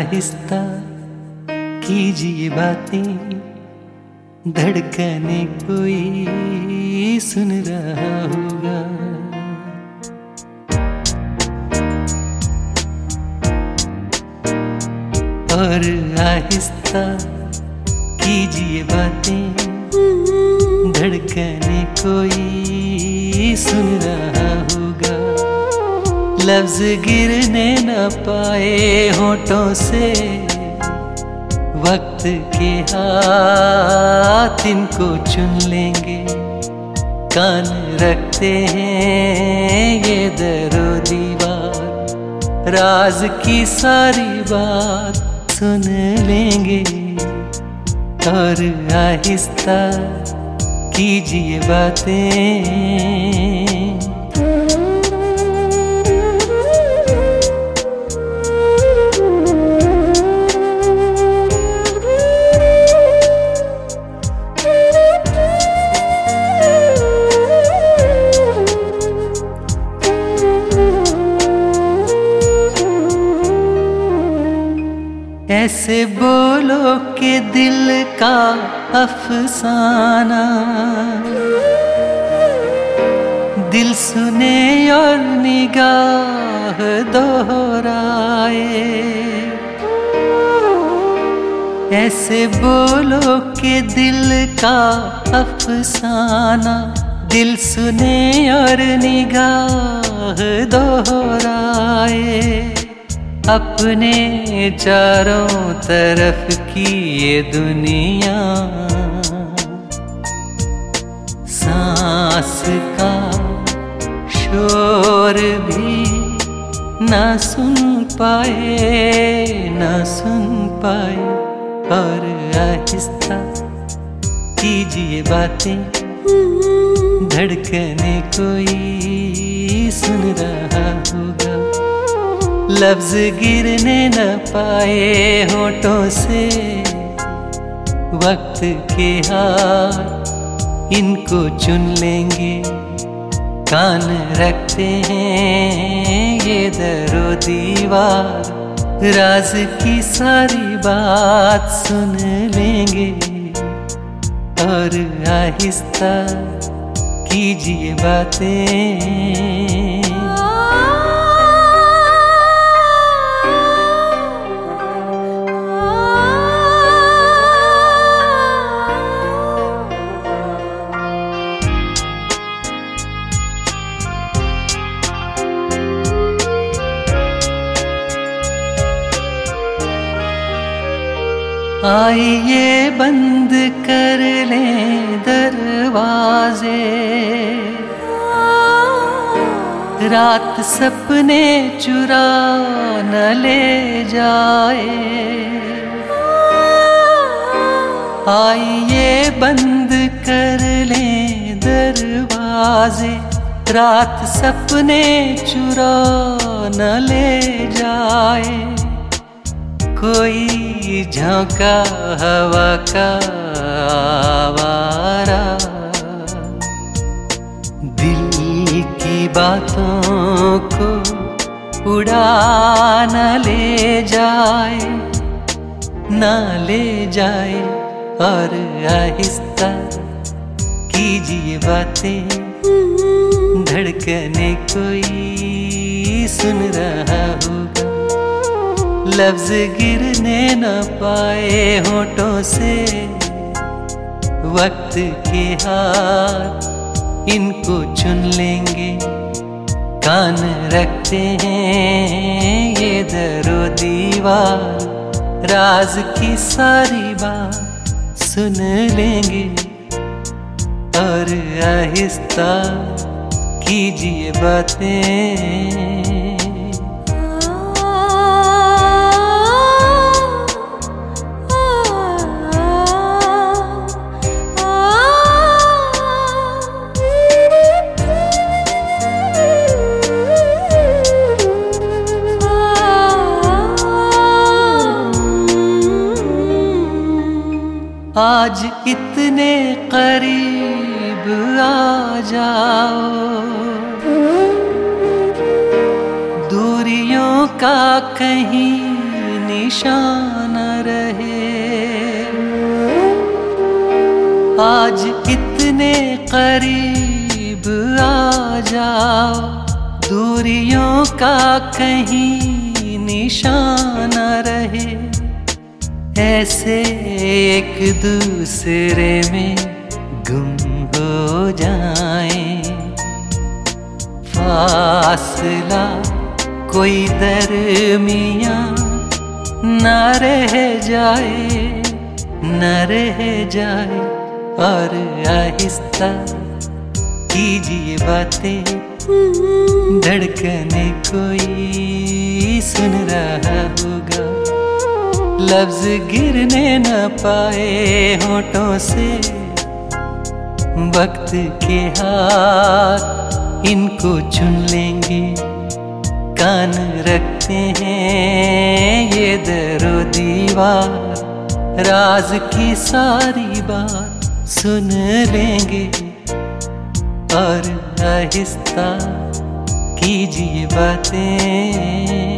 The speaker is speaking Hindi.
आहिस्ता कीजिए बातें, धड़कने कोई सुन रहा होगा। और आहिस्ता कीजिए बातें, धड़कने कोई सुन रहा होगा। लफ्ज गिरने न पाए होठों से, वक्त के हाथ इनको चुन लेंगे। कान रखते हैं ये दरो दीवार, राज की सारी बात सुन लेंगे। और आहिस्ता कीजिए बातें। ऐसे बोलो कि दिल का अफसाना दिल सुने और निगाह दोहराए। ऐसे बोलो कि दिल का अफसाना दिल सुने और निगाह दोहराए। अपने चारों तरफ की ये दुनिया सांस का शोर भी ना सुन पाए, ना सुन पाए। और आहिस्ता कीजिए बातें, धड़कने कोई सुन रहा होगा। लफ्ज गिरने न पाए होठों से, वक्त के हाथ इनको चुन लेंगे। कान रखते हैं ये दरो दीवार, राज की सारी बात सुन लेंगे। और आहिस्ता कीजिए बातें। आइए बंद कर लें दरवाजे, रात सपने चुरा न ले जाए। आइए बंद कर लें दरवाजे, रात सपने चुरा न ले जाए। कोई झोंका हवा का आवारा दिल की बातों को उड़ा न ले जाए, न ले जाए। और आहिस्ता कीजिए बातें, धड़कने कोई सुन रहा होगा। लफ्ज गिरने न पाए होठों से, वक्त के हाथ इनको चुन लेंगे। कान रखते हैं ये दरो दीवार, राज की सारी बात सुन लेंगे। और आहिस्ता कीजिए बातें। आज इतने करीब आ जाओ, दूरियों का कहीं निशान रहे। आज इतने करीब आ जाओ, दूरियों का कहीं निशान रहे। ऐसे एक दूसरे में गुम हो जाएं, फासला कोई दरमियां न रह जाए, न रह जाए। और आहिस्ता कीजिए बातें, धड़कने कोई सुन रहा होगा। लफ्ज गिरने न पाए होठों से, वक्त के हाथ इनको चुन लेंगे। कान रखते हैं ये दरो दीवार, राज की सारी बात सुन लेंगे। और आहिस्ता कीजिए बातें।